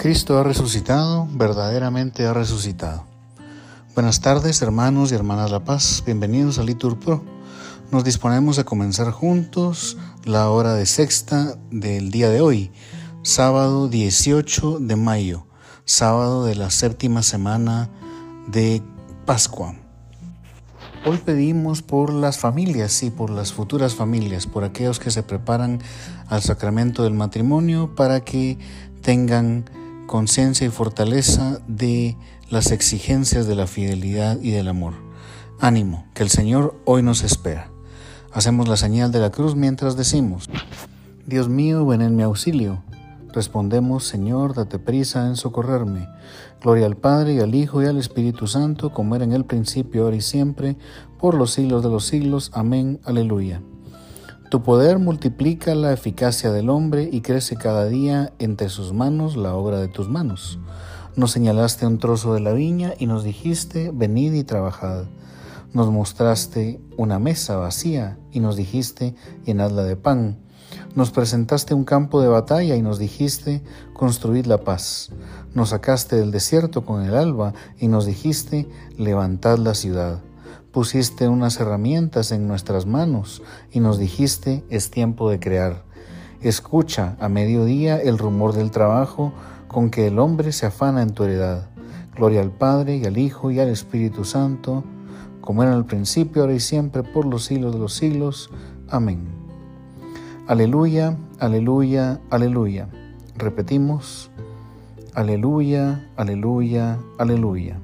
Cristo ha resucitado, verdaderamente ha resucitado. Buenas tardes, hermanos y hermanas La Paz, bienvenidos a Litur Pro. Nos disponemos a comenzar juntos la hora de sexta del día de hoy, sábado 18 de mayo, sábado de la séptima semana de Pascua. Hoy pedimos por las familias y por las futuras familias, por aquellos que se preparan al sacramento del matrimonio para que tengan conciencia y fortaleza de las exigencias de la fidelidad y del amor. Ánimo, que el Señor hoy nos espera. Hacemos la señal de la cruz mientras decimos: Dios mío, ven en mi auxilio. Respondemos: Señor, date prisa en socorrerme. Gloria al Padre, y al Hijo, y al Espíritu Santo, como era en el principio, ahora y siempre, por los siglos de los siglos. Amén. Aleluya. Tu poder multiplica la eficacia del hombre y crece cada día entre sus manos la obra de tus manos. Nos señalaste un trozo de la viña y nos dijiste: venid y trabajad. Nos mostraste una mesa vacía y nos dijiste: llenadla de pan. Nos presentaste un campo de batalla y nos dijiste: construid la paz. Nos sacaste del desierto con el alba y nos dijiste: levantad la ciudad. Pusiste unas herramientas en nuestras manos y nos dijiste: es tiempo de crear. Escucha a mediodía el rumor del trabajo con que el hombre se afana en tu heredad. Gloria al Padre, y al Hijo, y al Espíritu Santo, como era en el principio, ahora y siempre, por los siglos de los siglos. Amén. Aleluya, aleluya, aleluya. Repetimos: aleluya, aleluya, aleluya.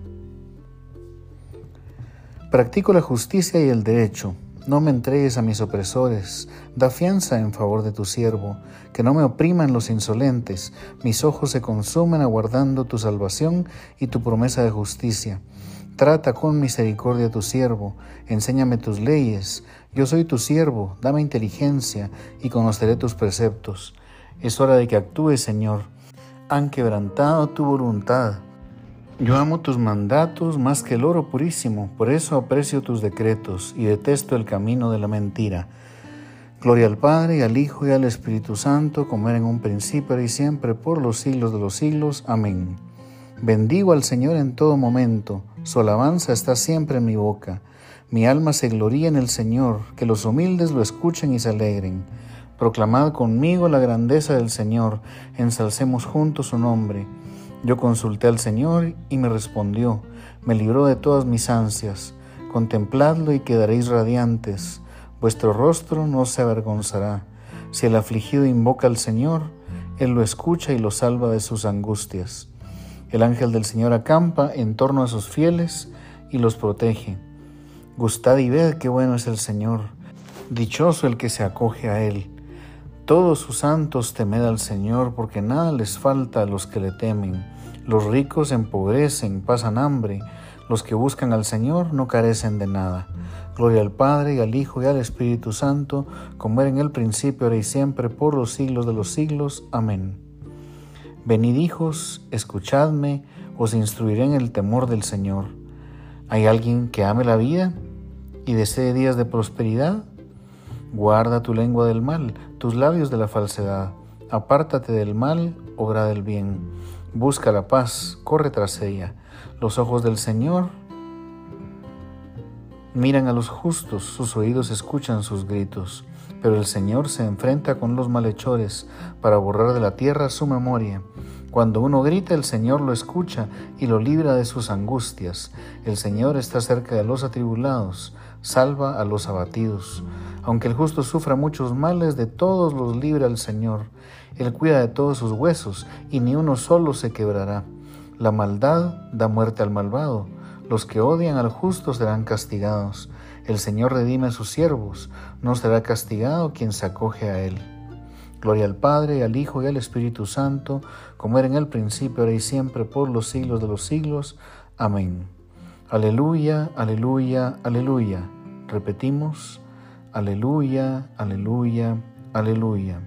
Practico la justicia y el derecho. No me entregues a mis opresores. Da fianza en favor de tu siervo. Que no me opriman los insolentes. Mis ojos se consumen aguardando tu salvación y tu promesa de justicia. Trata con misericordia a tu siervo. Enséñame tus leyes. Yo soy tu siervo. Dame inteligencia y conoceré tus preceptos. Es hora de que actúes, Señor. Han quebrantado tu voluntad. Yo amo tus mandatos más que el oro purísimo, por eso aprecio tus decretos y detesto el camino de la mentira. Gloria al Padre, y al Hijo, y al Espíritu Santo, como era en un principio, ahora y siempre, por los siglos de los siglos. Amén. Bendigo al Señor en todo momento, su alabanza está siempre en mi boca. Mi alma se gloría en el Señor, que los humildes lo escuchen y se alegren. Proclamad conmigo la grandeza del Señor, ensalcemos juntos su nombre. Yo consulté al Señor y me respondió, me libró de todas mis ansias. Contempladlo y quedaréis radiantes, vuestro rostro no se avergonzará. Si el afligido invoca al Señor, Él lo escucha y lo salva de sus angustias. El ángel del Señor acampa en torno a sus fieles y los protege. Gustad y ved qué bueno es el Señor, dichoso el que se acoge a Él. Todos sus santos temed al Señor, porque nada les falta a los que le temen. Los ricos empobrecen, pasan hambre. Los que buscan al Señor no carecen de nada. Gloria al Padre, y al Hijo, y al Espíritu Santo, como era en el principio, ahora y siempre, por los siglos de los siglos. Amén. Venid, hijos, escuchadme, os instruiré en el temor del Señor. ¿Hay alguien que ame la vida y desee días de prosperidad? Guarda tu lengua del mal, tus labios de la falsedad. Apártate del mal, obra del bien. Busca la paz, corre tras ella. Los ojos del Señor miran a los justos, sus oídos escuchan sus gritos. Pero el Señor se enfrenta con los malhechores para borrar de la tierra su memoria. Cuando uno grita, el Señor lo escucha y lo libra de sus angustias. El Señor está cerca de los atribulados, salva a los abatidos. Aunque el justo sufra muchos males, de todos los libra el Señor. Él cuida de todos sus huesos, y ni uno solo se quebrará. La maldad da muerte al malvado. Los que odian al justo serán castigados. El Señor redime a sus siervos. No será castigado quien se acoge a Él. Gloria al Padre, y al Hijo, y al Espíritu Santo, como era en el principio, ahora y siempre, por los siglos de los siglos. Amén. Aleluya, aleluya, aleluya. Repetimos: aleluya, aleluya, aleluya.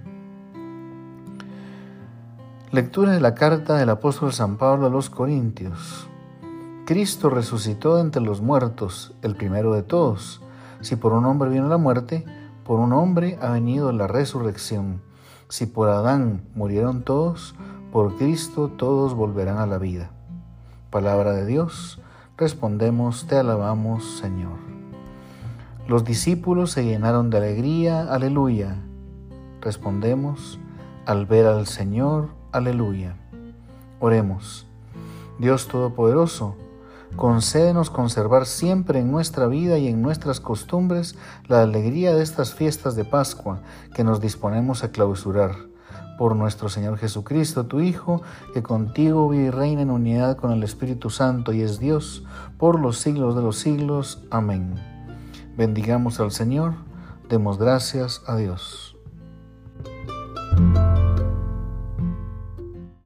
Lectura de la carta del apóstol San Pablo a los Corintios. Cristo resucitó de entre los muertos, el primero de todos. Si por un hombre vino la muerte, por un hombre ha venido la resurrección. Si por Adán murieron todos, Por Cristo todos volverán a la vida. Palabra de Dios, respondemos, te alabamos, Señor. Los discípulos se llenaron de alegría, aleluya. Respondemos, al ver al Señor, aleluya. Oremos. Dios Todopoderoso, concédenos conservar siempre en nuestra vida y en nuestras costumbres la alegría de estas fiestas de Pascua que nos disponemos a clausurar. Por nuestro Señor Jesucristo, tu Hijo, que contigo vive y reina en unidad con el Espíritu Santo y es Dios, por los siglos de los siglos. Amén. Bendigamos al Señor, demos gracias a Dios.